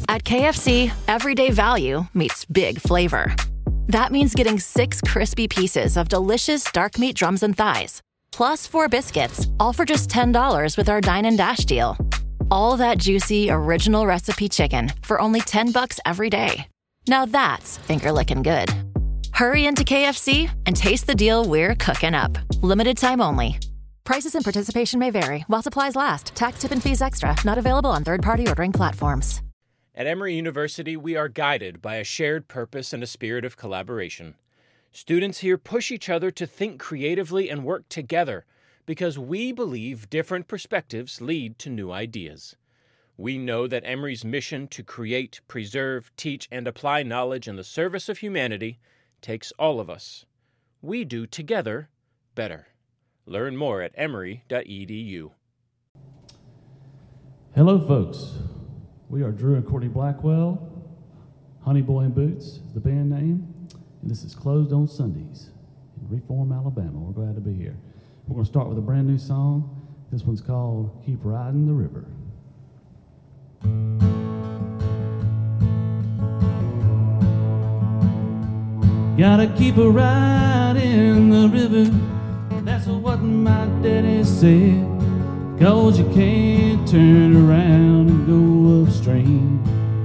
At KFC, everyday value meets big flavor. That means getting 6 crispy pieces of delicious dark meat drums and thighs, plus 4 biscuits, all for just $10 with our Dine and Dash deal. All that juicy, original recipe chicken for only $10 every day. Now that's finger-licking good. Hurry into KFC and taste the deal we're cooking up. Limited time only. Prices and participation may vary while supplies last. Tax, tip, and fees extra. Not available on third-party ordering platforms. At Emory University, we are guided by a shared purpose and a spirit of collaboration. Students here push each other to think creatively and work together because we believe different perspectives lead to new ideas. We know that Emory's mission to create, preserve, teach, and apply knowledge in the service of humanity takes all of us. We do together better. Learn more at emory.edu. Hello, folks. We are Drew and Courtney Blackwell. Honey Boy and Boots is the band name. And this is Closed on Sundays in Reform, Alabama. We're glad to be here. We're going to start with a brand new song. This one's called Keep Riding the River. Gotta keep a riding the river. That's what my daddy said. 'Cause you can't turn around and go upstream.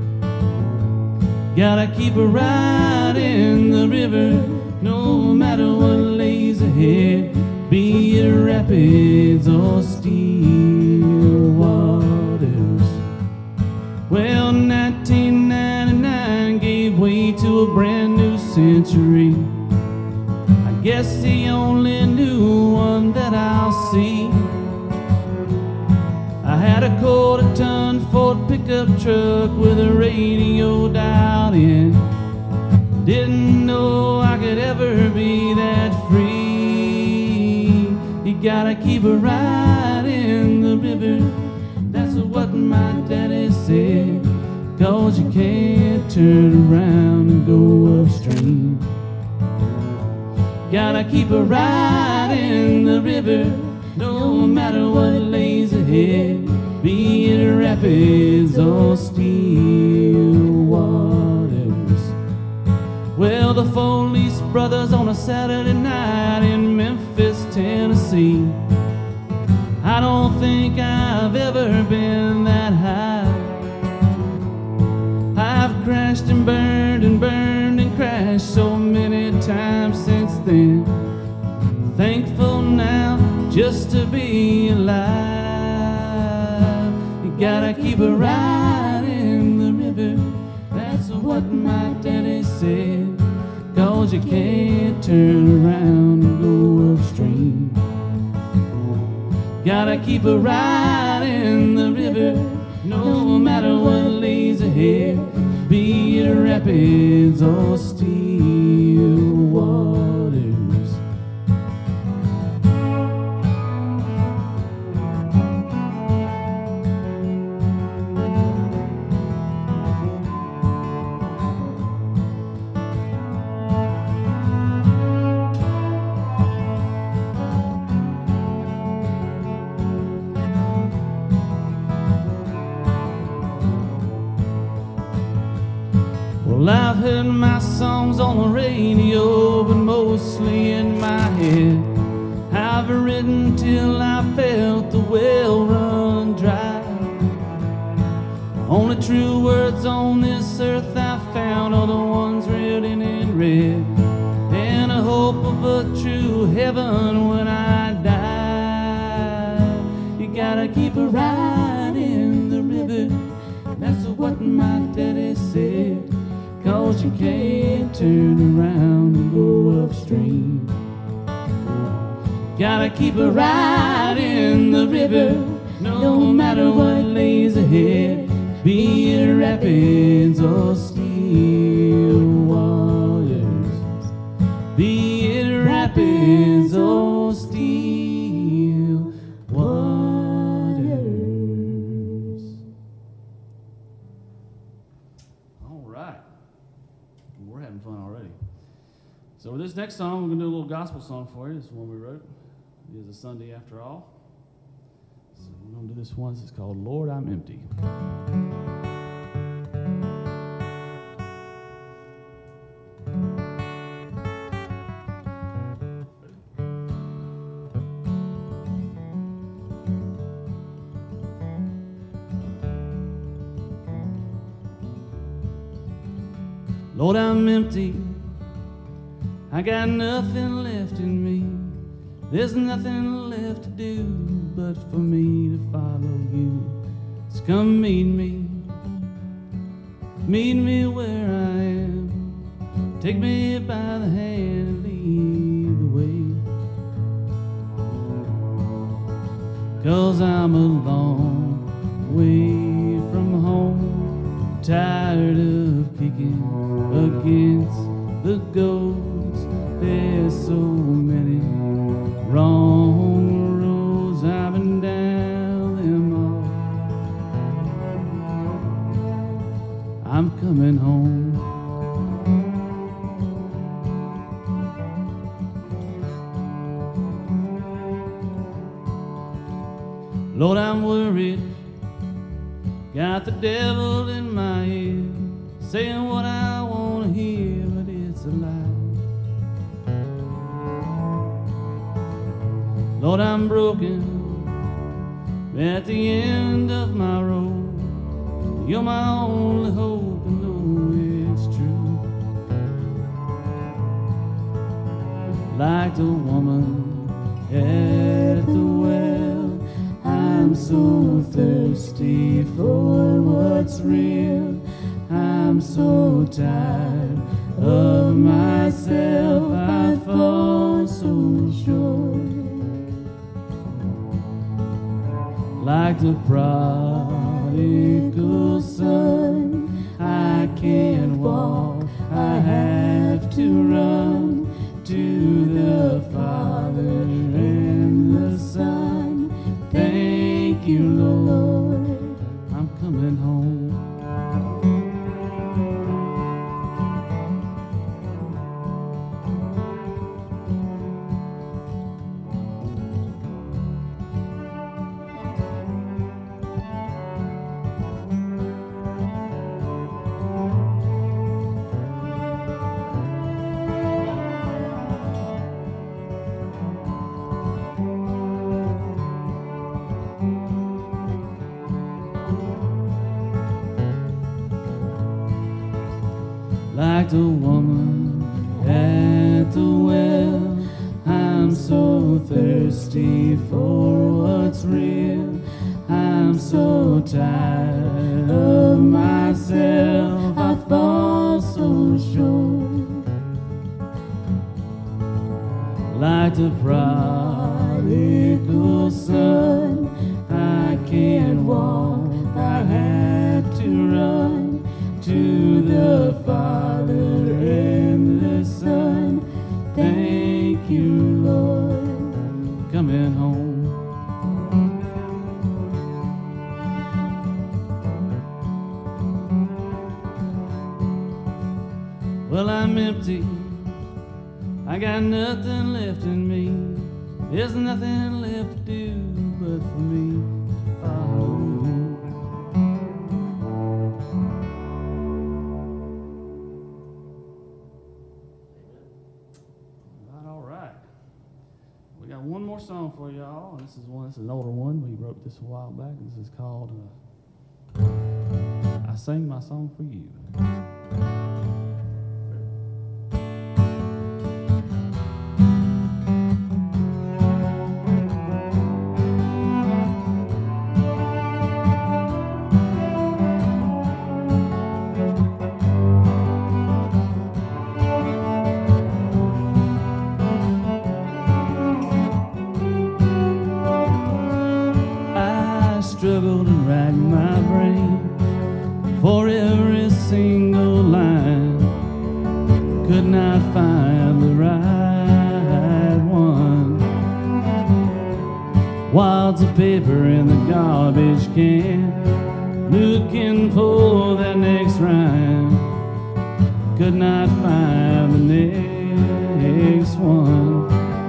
Gotta keep a riding the river, no matter what lays ahead, be it rapids or still waters. Well, 1999 gave way to a brand new century. I guess the only new one that I'll see. I had a quarter-ton Ford pickup truck with a radio dialed in. Didn't know I could ever be that free. You gotta keep a riding the river. That's what my daddy said. 'Cause you can't turn around and go upstream. Gotta keep a riding the river, no matter what lays ahead, be it rapids or still waters. Well, the Foley's brothers on a Saturday night in Memphis, Tennessee. I don't think I've ever been that high. I've crashed and burned and crashed so many times since then. Thankful now just to be alive. You gotta keep a riding the river. That's what my daddy said. 'Cause you can't turn around and go upstream. Gotta keep a riding the river, no matter what lays ahead, be it rapids or still waters. Well, I've heard my songs on the radio, but mostly in my head. I've written till I felt the well run dry. Only true words on this earth I found are the ones written in red, and a hope of a true heaven when I die. You gotta keep a riding the river. That's what my daddy said. 'Cause you can't turn around and go upstream. Gotta keep a riding the river, no matter what lays ahead, be it rapids or still waters, be it rapids or still waters. All right. We're having fun already. So with this next song, we're going to do a little gospel song for you. This is one we wrote. It is a Sunday after all. So we're going to do this one. This is called Lord, I'm Empty. Lord, I'm empty. I got nothing left in me. There's nothing left to do but for me to follow you. So come meet me where I am. Take me by the hand and lead the way. 'Cause I'm a long way from home, tired of kicking against the goats. There's so many wrong roads, I've been down them all. I'm coming home. Lord, I'm worried, got the devil in my head, saying what I want to hear, but it's a lie. Lord, I'm broken, at the end of my road. You're my only hope, and know it's true. Like the woman at the well, I'm so thirsty for what's real. I'm so tired of myself, I fall so short. Like the prodigal son, I can't walk, I have to run to the Father and the Son. Thank you, Lord, I'm coming home. Like the woman at the well, I'm so thirsty for what's real. I'm so tired of myself, I fall so short. Like the prodigal son, I can't walk, I had to run to the Father and the Son. Thank you, Lord, coming home. Well, I'm empty, I got nothing left in me. There's nothing left to do but for me to follow you. One more song for y'all. This is an older one. We wrote this a while back. This is called I Sang My Song for You. Struggled and racked my brain for every single line. Could not find the right one. Wads of paper in the garbage can, looking for that next rhyme. Could not find the next one.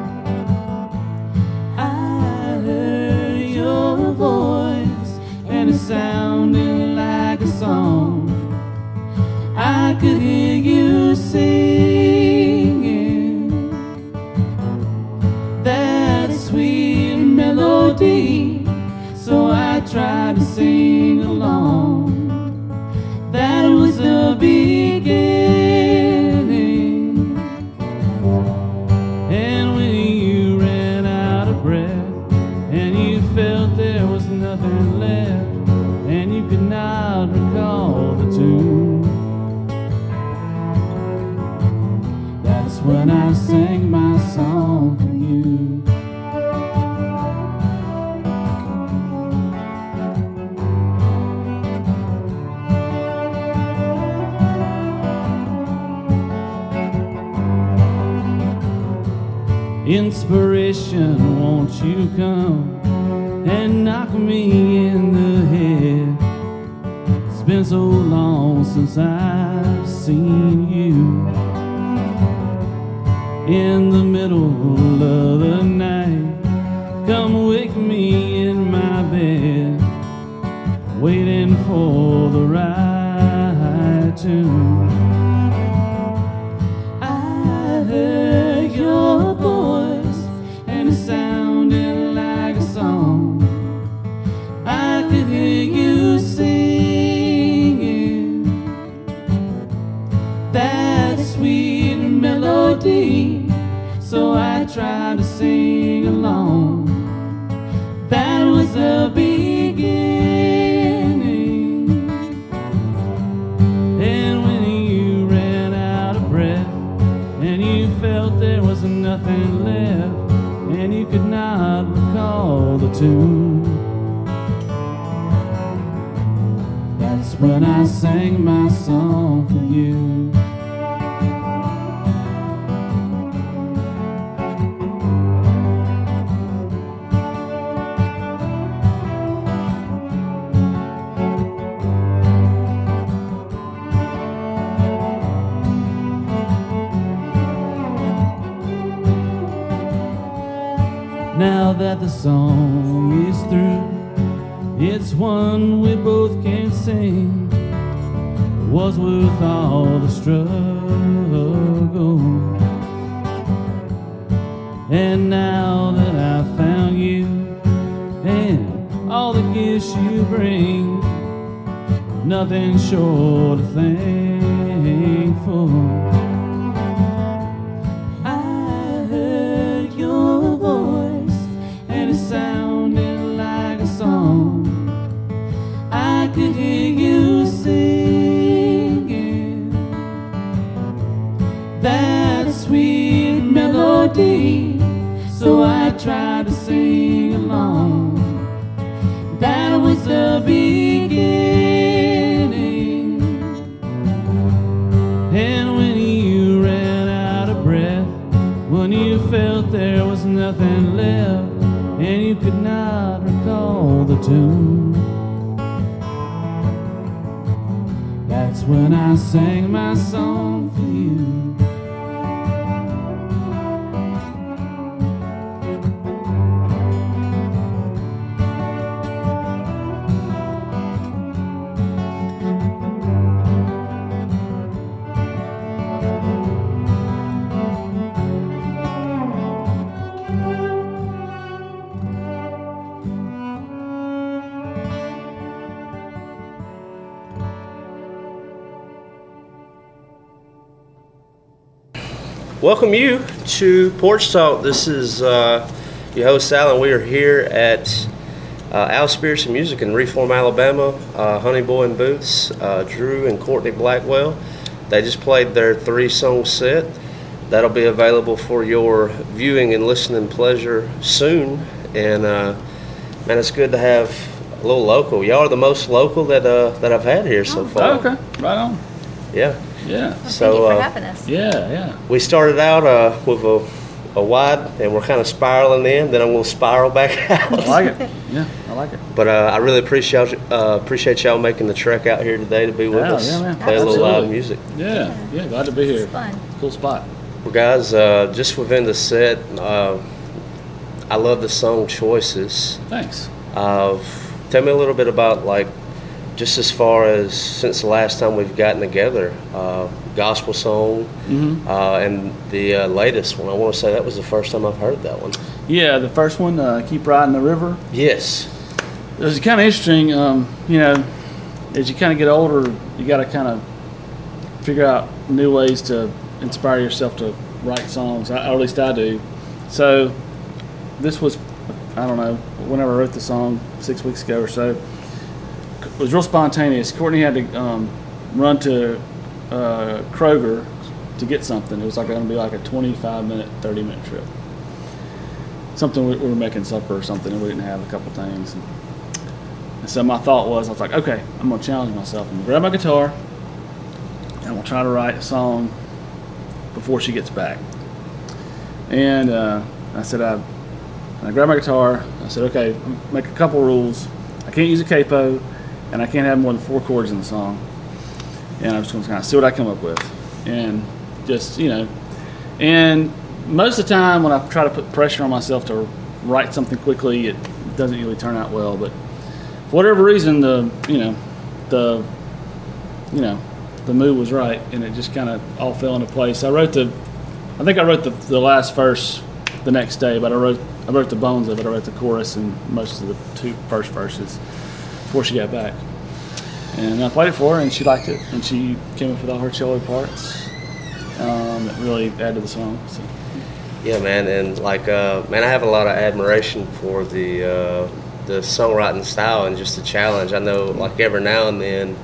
I heard your voice, and it sounded like a song. I could hear you singing that sweet melody, so I tried to sing along. That was the beginning. the tune. That's when I sang my song for you. Inspiration, won't you come and knock me in the head? It's been so long since I've seen you. In the middle of the night, come wake me in my bed, waiting for the right tune. I heard your voice and it sounded like a song. I could hear you singing that sweet melody, so I tried to sing along. That was the beginning. And when you ran out of breath and you felt there was nothing left and you could not recall the tune, that's when I sang my song for you. Now that the song is through, it's one we both can sing. It was worth all the struggle. And now that I've found you and all the gifts you bring, nothing short of thankful. I could hear you singing that sweet melody, so I tried to sing along. That was the beginning. And when you ran out of breath, when you felt there was nothing left and you could not recall the tune, that's when I sang my song for you. Welcome you to Porch Talk. This is your host, Alan. We are here at Al Spirits and Music in Reform, Alabama. Honey Boy and Boots, Drew and Courtney Blackwell. They just played their 3-song set. That'll be available for your viewing and listening pleasure soon. And man, it's good to have a little local. Y'all are the most local that I've had here so far. Okay, right on. Yeah. Yeah. Well, So, thank you for having us. Yeah. We started out with a wide, and we're kind of spiraling in. Then I'm going to spiral back out. I like it. Yeah, I like it. But I really appreciate y'all making the trek out here today to be with us. Yeah, man. Play a little live Absolutely. music. Yeah, glad to be here. It's fun. Cool spot. Well, guys, just within the set, I love the song choices. Thanks. Tell me a little bit about, like, just as far as since the last time we've gotten together, gospel song, and the latest one. I want to say that was the first time I've heard that one. Yeah, the first one, Keep Riding the River. Yes. It was kind of interesting, you know, as you kind of get older, you got to kind of figure out new ways to inspire yourself to write songs, or at least I do. So this was, I don't know, whenever I wrote the song 6 weeks ago or so, it was real spontaneous. Courtney had to run to Kroger to get something. It was like going to be like a 25-minute, 30-minute trip. Something we were making supper or something, and we didn't have a couple things. And so my thought was, I was like, okay, I'm going to challenge myself. I'm going to grab my guitar, and I'm going to try to write a song before she gets back. And I said, I grabbed my guitar. I said, okay, make a couple rules. I can't use a capo, and I can't have more than 4 chords in the song. And I'm just going to kind of see what I come up with. And just, and most of the time when I try to put pressure on myself to write something quickly, it doesn't really turn out well. But for whatever reason, the mood was right, and it just kind of all fell into place. I think I wrote the last verse the next day, but I wrote the bones of it. I wrote the chorus and most of the 2 first verses before she got back. And I played it for her, and she liked it, and she came up with all her cello parts that really added to the song. So. Yeah, man, and I have a lot of admiration for the songwriting style and just the challenge. I know, like, every now and then,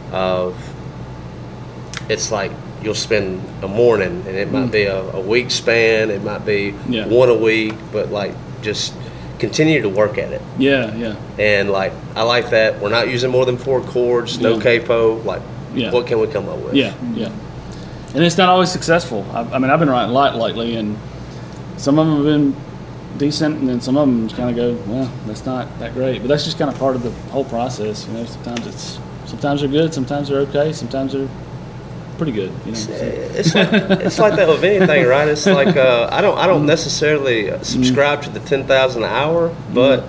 it's like you'll spend a morning, and it might be a week span, it might be one a week, but like just continue to work at it. Yeah. And like I like that we're not using more than 4 chords, no capo. Like, what can we come up with? Yeah. And it's not always successful. I mean, I've been writing a lot lately, and some of them have been decent, and then some of them just kind of go, well, that's not that great. But that's just kind of part of the whole process. Sometimes they're good, sometimes they're okay, sometimes they're pretty good. It's like that with anything, right? It's like I don't necessarily subscribe to the 10,000 an hour, but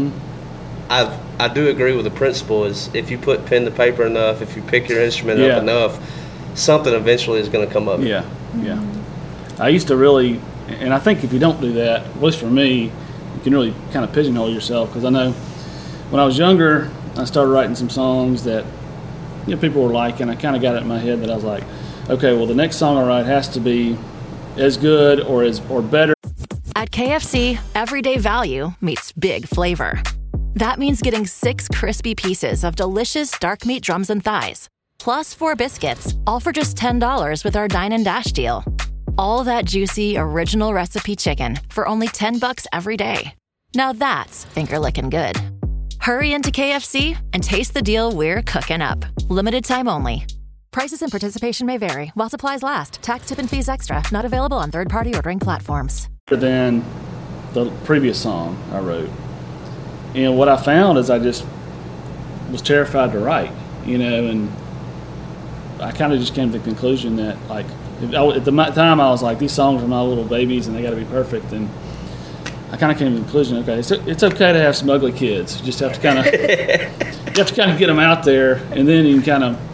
I do agree with the principle is if you put pen to paper enough, if you pick your instrument up enough, something eventually is going to come up. Yeah. I used to really, and I think if you don't do that, at least for me, you can really kind of pigeonhole yourself, because I know when I was younger, I started writing some songs that people were liking. I kind of got it in my head that I was like, okay, well, the next song I write has to be as good or better. At KFC, everyday value meets big flavor. That means getting 6 crispy pieces of delicious dark meat drums and thighs, plus 4 biscuits, all for just $10 with our Dine and Dash deal. All that juicy, original recipe chicken for only $10 every day. Now that's finger-licking good. Hurry into KFC and taste the deal we're cooking up. Limited time only. Prices and participation may vary while supplies last. Tax, tip, and fees extra. Not available on third-party ordering platforms. Than the previous song I wrote. And what I found is I just was terrified to write, and I kind of just came to the conclusion that, like, at the time I was like, these songs are my little babies and they got to be perfect. And I kind of came to the conclusion, okay, it's okay to have some ugly kids. You just have to kind of get them out there, and then you can kind of,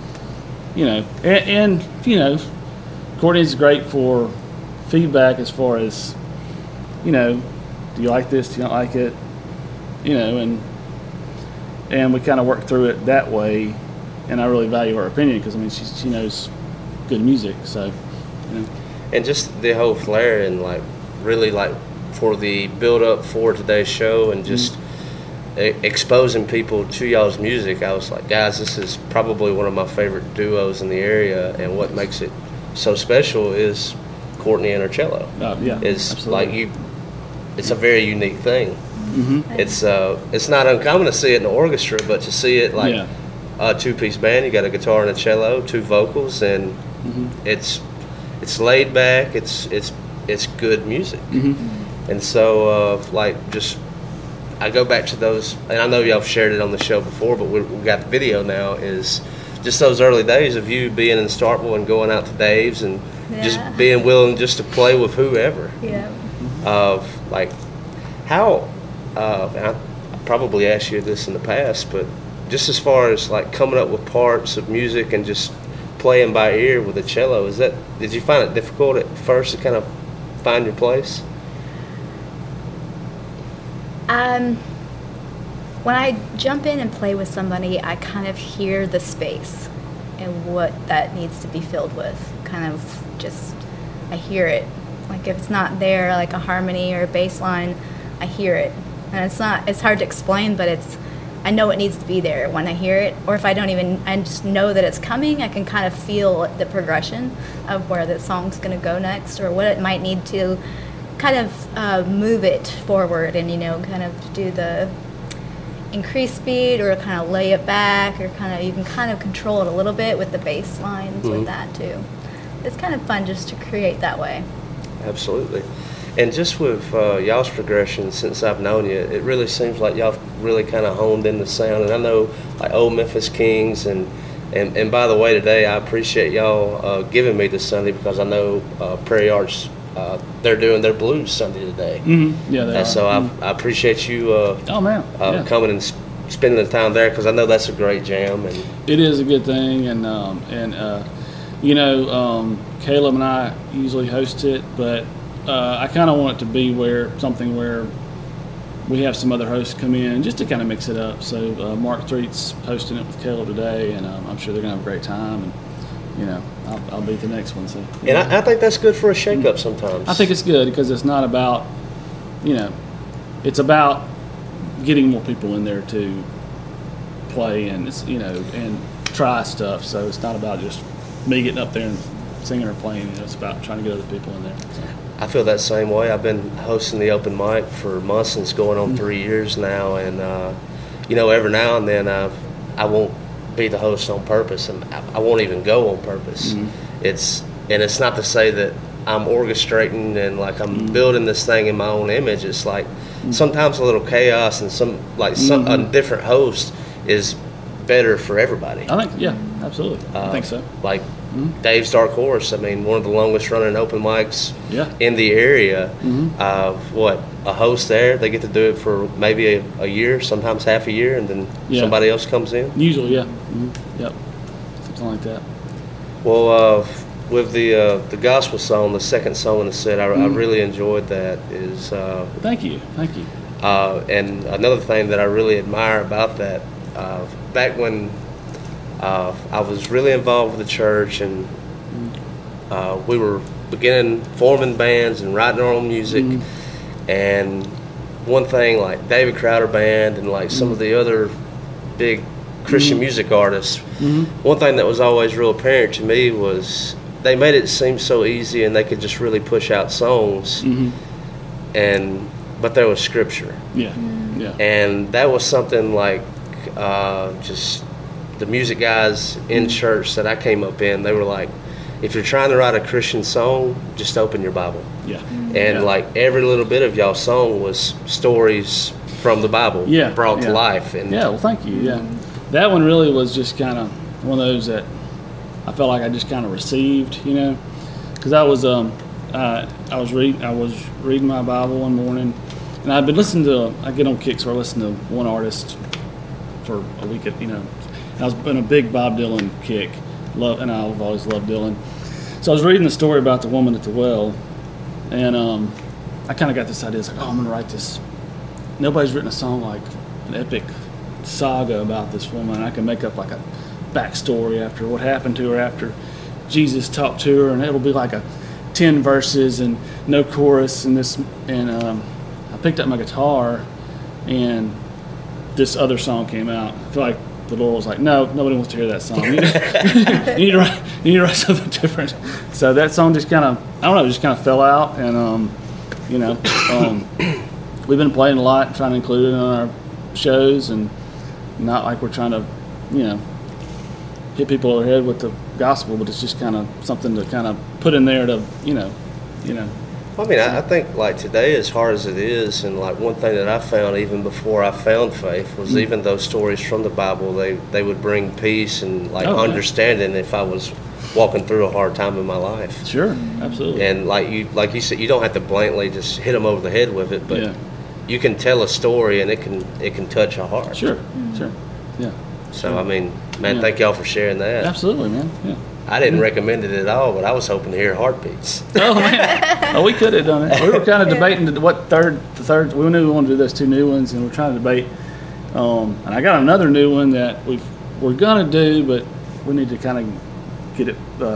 Courtney's great for feedback as far as, do you like this? Do you not like it? And we kind of work through it that way, and I really value her opinion because she knows good music, so. And just the whole flair and really for the build up for today's show and just exposing people to y'all's music, I was like, guys, this is probably one of my favorite duos in the area, and what makes it so special is Courtney and her cello. It's absolutely. It's a very unique thing. It's not uncommon to see it in an orchestra, but to see it a 2-piece band, you got a guitar and a cello, 2 vocals, and it's laid back, it's good music. And so I go back to those, and I know y'all have shared it on the show before, but we've got the video now, is just those early days of you being in Starkville and going out to Dave's and just being willing just to play with whoever. How, and I probably asked you this in the past, but just as far as coming up with parts of music and just playing by ear with a cello, did you find it difficult at first to kind of find your place? When I jump in and play with somebody, I kind of hear the space and what that needs to be filled with. I hear it. Like if it's not there, like a harmony or a bass line, I hear it. And it's hard to explain, but I know it needs to be there when I hear it, or if I don't even, I just know that it's coming. I can kind of feel the progression of where the song's going to go next, or what it might need to kind of move it forward, and kind of do the increase speed or kind of lay it back, or you can kind of control it a little bit with the bass lines with that too. It's kind of fun just to create that way. Absolutely. And just with y'all's progression since I've known you, it really seems like y'all really kind of honed in the sound. And I know like Old Memphis Kings, and by the way, today I appreciate y'all giving me this Sunday, because I know Prairie Arts, they're doing their blues Sunday today. Mm-hmm. Yeah, they are. So I appreciate you coming and spending the time there, because I know that's a great jam. And it is a good thing, and Caleb and I usually host it, but I kind of want it to be where we have some other hosts come in just to kind of mix it up. So Mark Threet's hosting it with Caleb today, and I'm sure they're going to have a great time. And I'll be at the next one. So and I think that's good for a shake-up sometimes. I think it's good because it's not about, it's about getting more people in there to play and and try stuff. So it's not about just me getting up there and singing or playing. It's about trying to get other people in there. So. I feel that same way. I've been hosting the open mic for months, and it's going on 3 years now. And every now and then I won't be the host on purpose, and I won't even go on purpose. It's not to say that I'm orchestrating and like I'm building this thing in my own image. It's like sometimes a little chaos and a different host is better for everybody. I think, yeah, absolutely. I think so. Like Dave's Dark Horse, I mean, one of the longest running open mics in the area. A host there, they get to do it for maybe a year, sometimes half a year, and then somebody else comes in? Usually, yeah. Yep. Something like that. Well, with the gospel song, the second song in the set, I really enjoyed that. Thank you. And another thing that I really admire about that, back when I was really involved with the church, and we were forming bands and writing our own music, and one thing like David Crowder Band and like some of the other big Christian music artists, one thing that was always real apparent to me was they made it seem so easy, and they could just really push out songs, but there was scripture. And that was something like just the music guys in church that I came up in, they were like, if you're trying to write a Christian song, just open your Bible. And like every little bit of y'all's song was stories from the Bible brought to life. And well, thank you. That one really was just kind of one of those that I felt like I just kind of received, because I was reading my Bible one morning, and I've been listening to, I get on kicks where I listen to one artist for a week, I was in a big Bob Dylan kick, and I've always loved Dylan. So I was reading the story about the woman at the well, and I kind of got this idea. It's like, I'm going to write this. Nobody's written a song like an epic saga about this woman. I can make up like a backstory after what happened to her after Jesus talked to her, and it'll be like 10 verses and no chorus and this. And I picked up my guitar, and this other song came out. I feel like the Lord was like, no, nobody wants to hear that song. You need to write something different. So that song just kind of, just kind of fell out. And, we've been playing a lot, trying to include it in our shows, and not like we're trying to, hit people over the head with the gospel, but it's just kind of something to kind of put in there to, I mean, I think like today, as hard as it is, and like one thing that I found even before I found faith was even those stories from the Bible, they would bring peace and like understanding if I was walking through a hard time in my life. Sure, absolutely. And like you said, you don't have to blatantly just hit them over the head with it, but you can tell a story and it can touch a heart. Sure, yeah. So I mean, man, thank y'all for sharing that. Absolutely, man. Yeah. I didn't recommend it at all, but I was hoping to hear heartbeats. Oh man, we could have done it. We were kind of debating the third. We knew we wanted to do those two new ones, and we're trying to debate. And I got another new one that we're gonna do, but we need to kind of get it.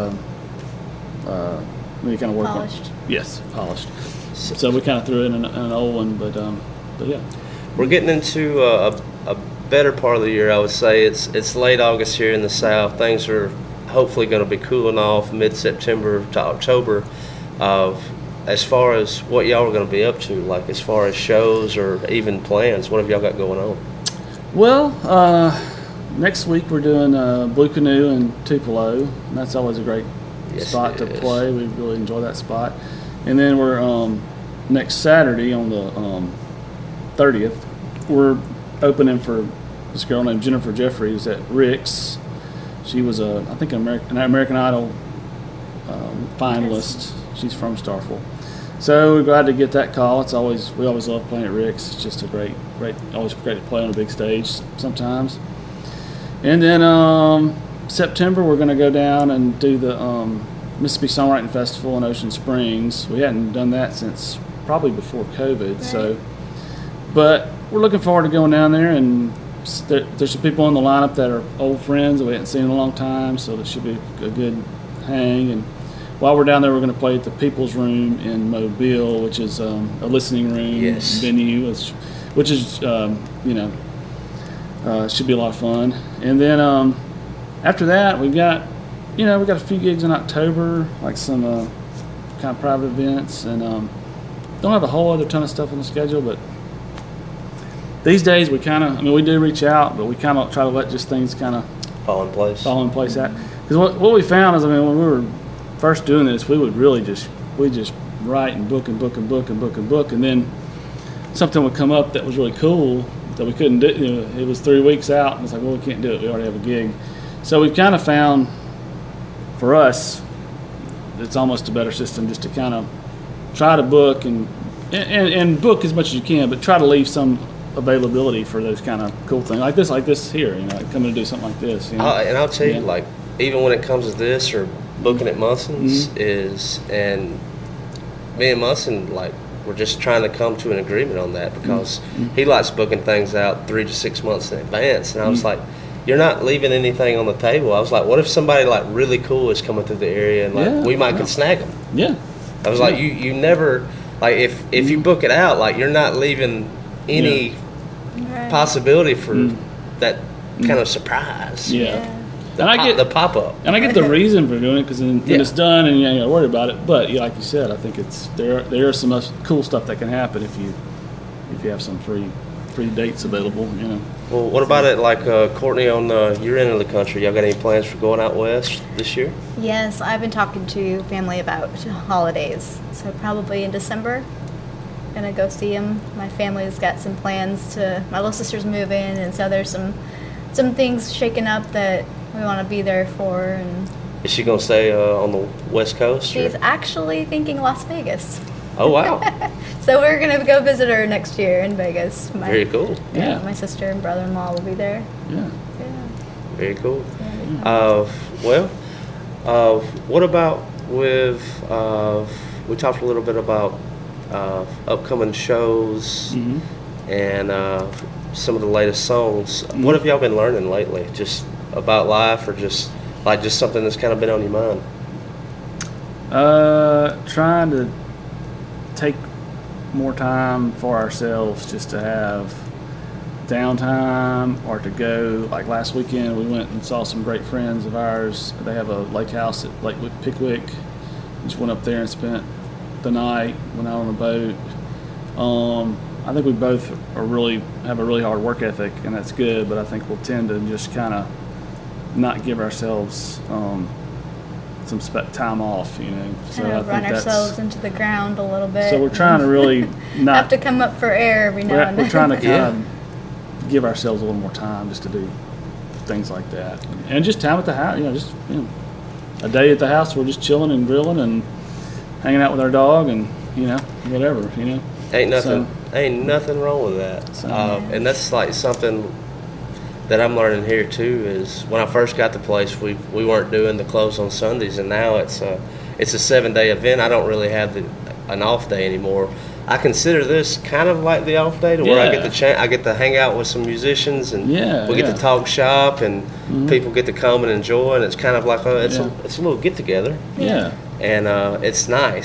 We need to kind of work polished. on. Yes, polished. So we kind of threw in an old one, but yeah. We're getting into a better part of the year, I would say. It's late August here in the South. Things are hopefully going to be cooling off mid-September to October. As far as what y'all are going to be up to, like as far as shows or even plans, what have y'all got going on? Well, next week we're doing Blue Canoe in Tupelo, and that's always a great spot to play. We really enjoy that spot. And then we're next Saturday on the 30th, we're opening for this girl named Jennifer Jeffries at Rick's. She was I think an American Idol finalist. She's from Starkville. So we're glad to get that call. We always love playing at Rick's. It's just always great to play on a big stage sometimes. And then September we're going to go down and do the Mississippi Songwriting Festival in Ocean Springs. We hadn't done that since probably before COVID. Right. But we're looking forward to going down there, and there's some people in the lineup that are old friends that we hadn't seen in a long time, so it should be a good hang. And while we're down there, we're going to play at the People's Room in Mobile, which is a listening room venue, which is should be a lot of fun. And then after that, we got a few gigs in October, like some kind of private events, and don't have a whole other ton of stuff on the schedule, but these days we do reach out, but we kind of try to let just things kind of Fall in place. Out. Because what we found is, when we were first doing this, we would really just write and book, and then something would come up that was really cool that we couldn't do. It was 3 weeks out, and it's like, well, we can't do it. We already have a gig. So we've kind of found, for us, it's almost a better system just to kind of try to book and book as much as you can, but try to leave some availability for those kind of cool things like this here, coming to do something like this. And I'll tell you, like, even when it comes to this or booking at Munson's and me and Munson, like, we're just trying to come to an agreement on that, because he likes booking things out 3 to 6 months in advance, and I was like, you're not leaving anything on the table. I was like, what if somebody like really cool is coming through the area and like we might could snag them? Yeah. I was like, you never, like, if you book it out, like, you're not leaving any possibility for that kind of surprise. Yeah. The pop-up. And I get the reason for doing it, because then it's done and you ain't got to worry about it. But like you said, I think there are some cool stuff that can happen if you have some free dates available. Well, what about it, like Courtney, on your end of the country? Y'all got any plans for going out west this year? Yes, I've been talking to family about holidays, so probably in December. Gonna go see them. My family's got some plans my little sister's moving, and so there's some things shaking up that we want to be there for. And is she gonna stay on the West Coast? She's actually thinking Las Vegas. Oh, wow. So we're gonna go visit her next year in Vegas. Very cool. Yeah. My sister and brother-in-law will be there. Yeah. Very cool. What about with we talked a little bit about upcoming shows and some of the latest songs. What have y'all been learning lately, just about life, or just something that's kind of been on your mind? Trying to take more time for ourselves, just to have downtime, or to go, like last weekend we went and saw some great friends of ours. They have a lake house at Lake Pickwick. Just went up there and spent the night, went out on a boat. I think we both have a really hard work ethic, and that's good, but I think we'll tend to just kind of not give ourselves some time off, So kind of run ourselves into the ground a little bit. So we're trying to really not have to come up for air every now and then. We're trying to kind of give ourselves a little more time just to do things like that, and just time at the house. A day at the house, we're just chilling and grilling and hanging out with our dog, and whatever. Ain't nothing wrong with that. And that's like something that I'm learning here too. Is when I first got the place, we weren't doing the close on Sundays, and now it's a 7-day event. I don't really have an off day anymore. I consider this kind of like the off day, to where I get to hang out with some musicians, and we get to talk shop, and people get to come and enjoy, and it's kind of like it's a little get together. Yeah. And it's nice.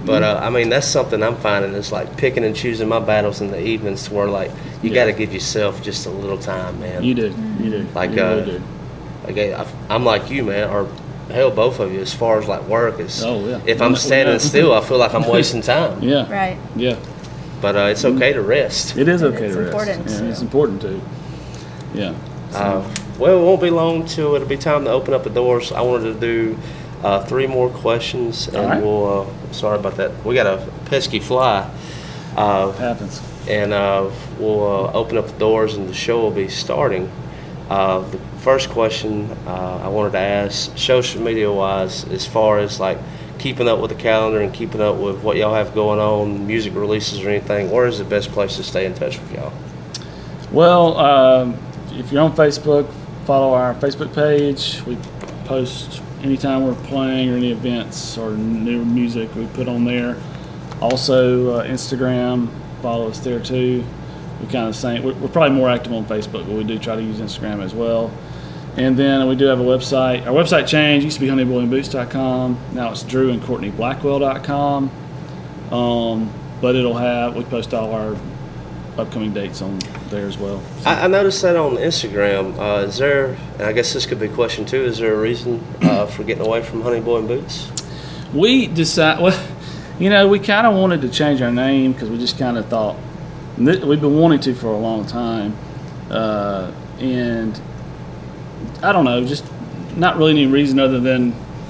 But I mean, that's something I'm finding is like picking and choosing my battles in the evenings, to where like you got to give yourself just a little time, man. You do. Like, you really do. Like I'm like you, man, or hell, both of you, as far as like work is. Oh, yeah. If I'm standing still, I feel like I'm wasting time. Yeah. Right. Yeah. But it's okay to rest. It is okay It's to rest. important. Yeah, it's important to. Yeah. Well, it won't be long till it'll be time to open up the doors. I wanted to do 3 more questions, and right. we'll. Sorry about that. We got a pesky fly. Happens. And we'll open up the doors, and the show will be starting. The first question I wanted to ask, social media wise, as far as like keeping up with the calendar and keeping up with what y'all have going on, music releases or anything, where is the best place to stay in touch with y'all? Well, if you're on Facebook, follow our Facebook page. We post anytime we're playing or any events or new music we put on there. Also, Instagram, follow us there too. We kind of same. We're probably more active on Facebook, but we do try to use Instagram as well. And then we do have a website. Our website changed. It used to be honeyboyandboots.com. Now it's drewandcourtneyblackwell.com. But we post all our upcoming dates on there as well. So. I noticed that on Instagram. Is there, and I guess this could be a question too, is there a reason for getting away from Honey Boy and Boots? We decided, we kind of wanted to change our name because we just kind of thought, we've been wanting to for a long time. And I don't know, just not really any reason other than,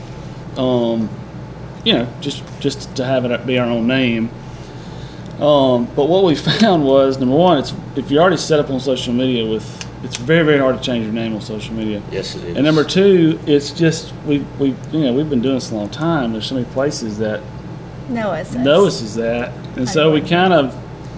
just to have it be our own name. But what we found was, number one, if you're already set up on social media it's very, very hard to change your name on social media. Yes, it is. And number two, it's just we've been doing this a long time. There's so many places that know us as that, and so we kind of,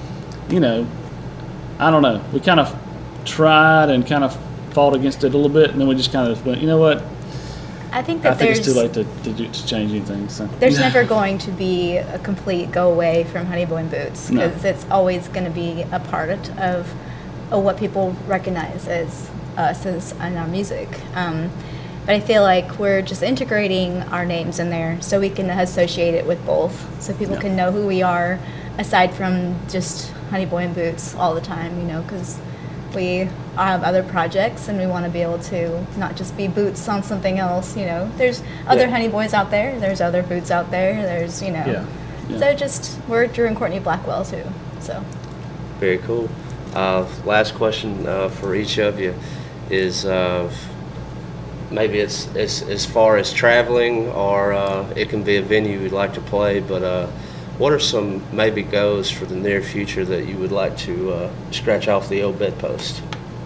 I don't know, we kind of tried and kind of fought against it a little bit, and then we just kind of went, you know what? I think it's too late to change anything. So there's never going to be a complete go away from Honey Boy and Boots, because it's always going to be a part of what people recognize as us and our music. But I feel like we're just integrating our names in there so we can associate it with both, so people can know who we are aside from just Honey Boy and Boots all the time, because we have other projects and we want to be able to not just be Boots on something else. There's other Honey Boys out there, there's other Boots out there, there's so we're Drew and Courtney Blackwell too. So very cool. Last question for each of you is maybe it's as far as traveling, or it can be a venue you'd like to play, but what are some maybe goals for the near future that you would like to scratch off the old bedpost?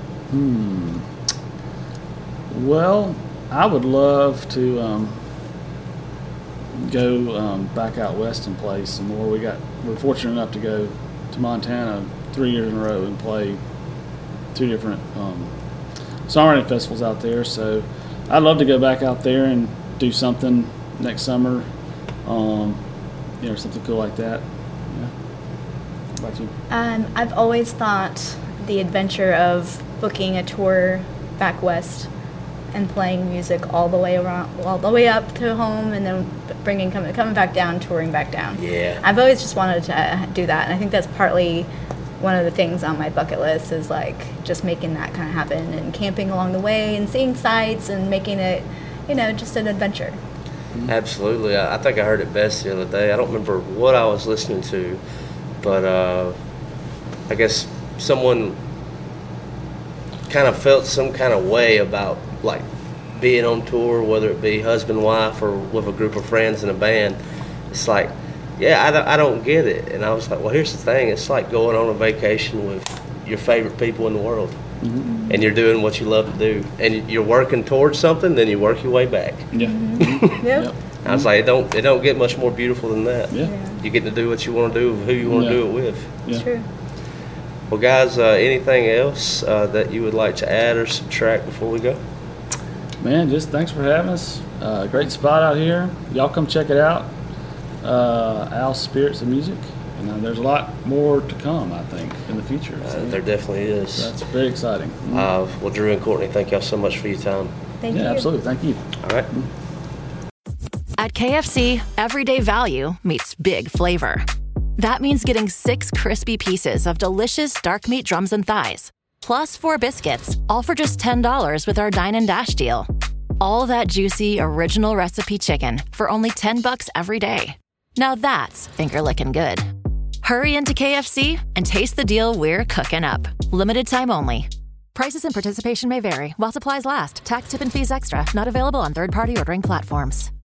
Well, I would love to go back out west and play some more. We're fortunate enough to go to Montana 3 years in a row and play 2 different songwriting festivals out there. So I'd love to go back out there and do something next summer. Or something cool like that. Yeah. How about you? I've always thought the adventure of booking a tour back west and playing music all the way around, all the way up to home, and then coming back down, touring back down. Yeah. I've always just wanted to do that, and I think that's partly one of the things on my bucket list is like just making that kind of happen, and camping along the way and seeing sights and making it, just an adventure. Absolutely. I think I heard it best the other day. I don't remember what I was listening to, but I guess someone kind of felt some kind of way about like being on tour, whether it be husband, wife, or with a group of friends in a band. It's like, I don't get it. And I was like, well, here's the thing. It's like going on a vacation with your favorite people in the world. Mm-hmm. And you're doing what you love to do, and you're working towards something, then you work your way back. Yeah. Mm-hmm. Yep. I was like, it don't get much more beautiful than that. Yeah. You get to do what you want to do with who you want to do it with. Yeah. True. Well, guys, anything else that you would like to add or subtract before we go? Man, just thanks for having us. Great spot out here. Y'all come check it out. Al's Spirits of Music. And there's a lot more to come, I think, in the future. So, there definitely is. So that's very exciting. Well, Drew and Courtney, thank y'all so much for your time. Thank you. Yeah, absolutely. Thank you. All right. At KFC, everyday value meets big flavor. That means getting 6 crispy pieces of delicious dark meat drums and thighs, plus 4 biscuits, all for just $10 with our Dine and Dash deal. All that juicy, original recipe chicken for only $10 every day. Now that's finger-licking good. Hurry into KFC and taste the deal we're cooking up. Limited time only. Prices and participation may vary while supplies last. Tax, tip, and fees extra. Not available on third-party ordering platforms.